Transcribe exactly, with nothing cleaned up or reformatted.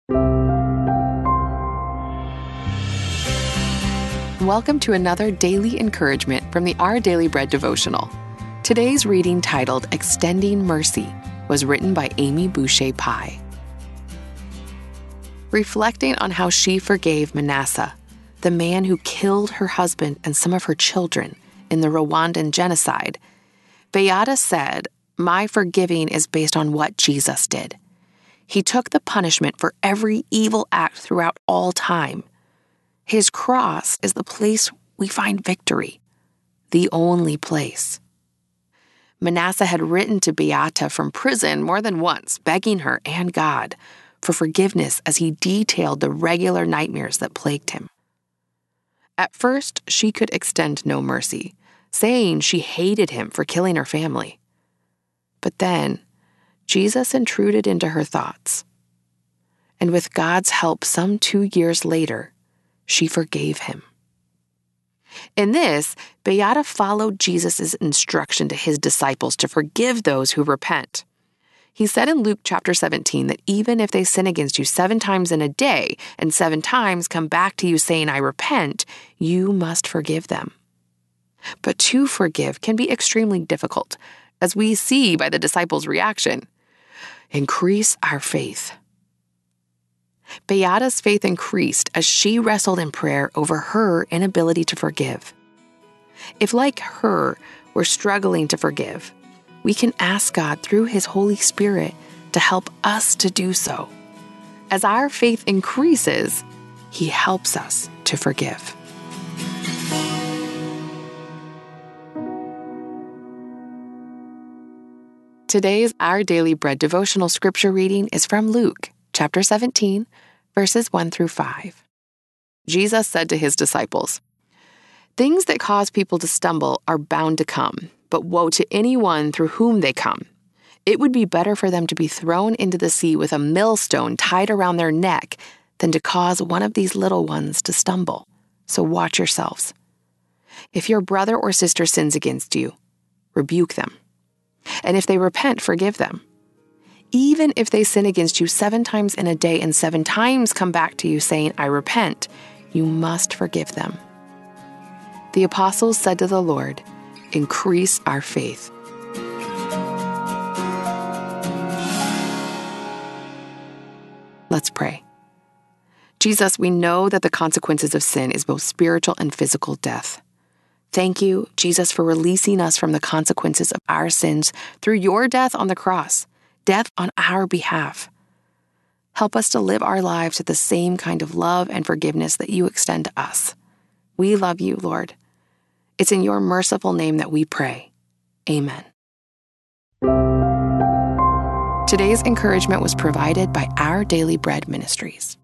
Welcome to another daily encouragement from the Our Daily Bread devotional. Today's reading, titled Extending Mercy, was written by Amy Boucher Pye. Reflecting on how she forgave Manasseh, the man who killed her husband and some of her children in the Rwandan genocide, Beata said, "My forgiving is based on what Jesus did. He took the punishment for every evil act throughout all time. His cross is the place we find victory, the only place." Manasseh had written to Beata from prison more than once, begging her and God for forgiveness as he detailed the regular nightmares that plagued him. At first, she could extend no mercy, saying she hated him for killing her family. But then, Jesus intruded into her thoughts. And with God's help, some two years later, she forgave him. In this, Beata followed Jesus' instruction to his disciples to forgive those who repent. He said in Luke chapter seventeen that even if they sin against you seven times in a day and seven times come back to you saying, "I repent," you must forgive them. But to forgive can be extremely difficult, as we see by the disciples' reaction. Increase our faith. Beata's faith increased as she wrestled in prayer over her inability to forgive. If, like her, we're struggling to forgive, we can ask God through His Holy Spirit to help us to do so. As our faith increases, He helps us to forgive. Today's Our Daily Bread devotional scripture reading is from Luke chapter seventeen, verses one through five. Jesus said to his disciples, "Things that cause people to stumble are bound to come, but woe to anyone through whom they come. It would be better for them to be thrown into the sea with a millstone tied around their neck than to cause one of these little ones to stumble. So watch yourselves. If your brother or sister sins against you, rebuke them. And if they repent, forgive them. Even if they sin against you seven times in a day and seven times come back to you saying, 'I repent,' you must forgive them." The apostles said to the Lord, "Increase our faith." Let's pray. Jesus, we know that the consequences of sin is both spiritual and physical death. Thank you, Jesus, for releasing us from the consequences of our sins through your death on the cross, death on our behalf. Help us to live our lives with the same kind of love and forgiveness that you extend to us. We love you, Lord. It's in your merciful name that we pray. Amen. Today's encouragement was provided by Our Daily Bread Ministries.